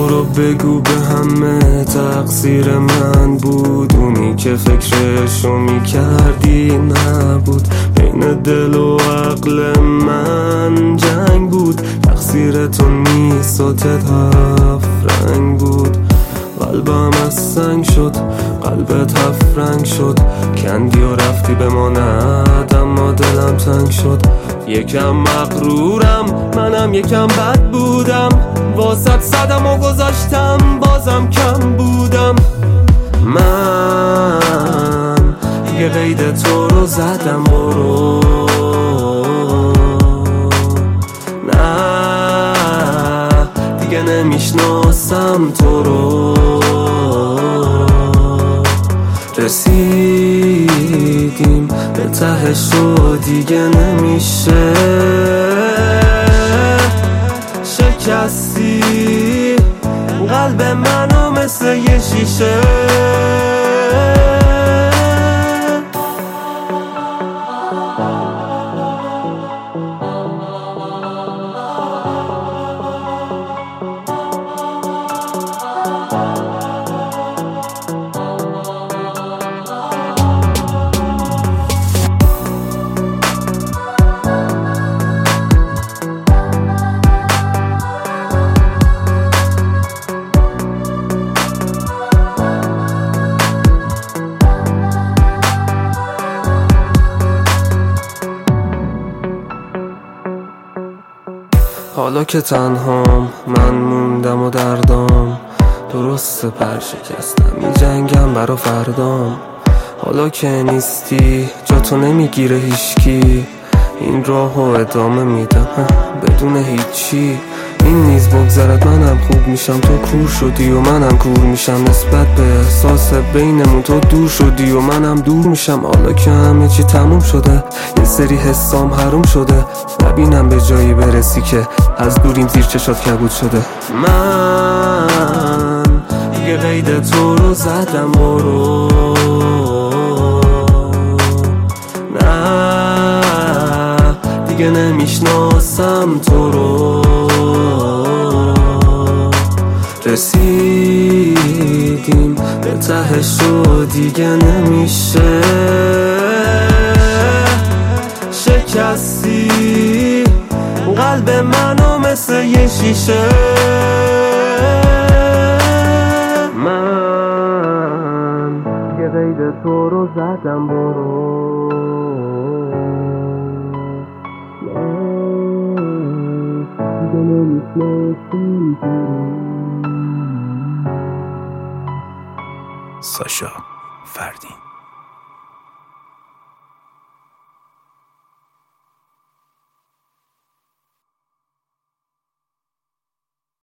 برو بگو به همه تقصیر من بود، اونی که فکرشو میکردی نبود. بین دل و عقل من جنگ بود، تقصیر تو نیست و هفت رنگ بود. قلبم از سنگ شد، قلبت هفت رنگ شد، کندی و رفتی بماند اما دلم تنگ شد. یکم مغرورم منم، یکم بد بودم، واسط صدم و گذاشتم بازم کم بودم. من دیگه قید تو رو زدم، برو نه دیگه نمیشناسم تو رو. رسیدیم به تهش و دیگه نمیشه، شکستی قلب منو مثل یه شیشه. حالا که تنهام من موندم و دردام، درست پر شکستم می جنگم برا فردام. حالا که نیستی جاتو نمیگیره هیچکی، این راهو ادامه میدم بدون هیچی. این نیز بگذرد منم خوب میشم، تو کور شدی و منم کور میشم، نسبت به احساس بینمون تو دور شدی و منم دور میشم. حالا که همه چی تموم شده، یه سری حسام حروم شده، نبینم به جایی برسی که از دوریم زیر چشات کبود شده. من دیگه قید تو رو زدم، برو نه دیگه نمیشناسم تو رو. رسیدیم به تهش و دیگه نمیشه، شکستی قلب منو مثل یه شیشه. من دیگه قید تو رو زدم، برو دیگه نمیشناسم تو رو. ساشا فردین.